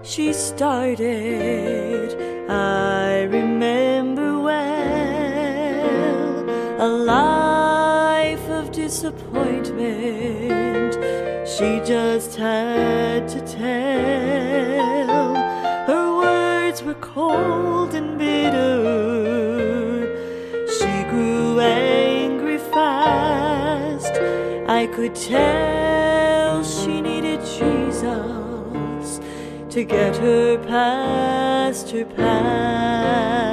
she started, I remember well, a life of disappointment she just had to tell. Her words were cold and bitter, she grew angry fast. I could tell she needed Jesus to get her past her past.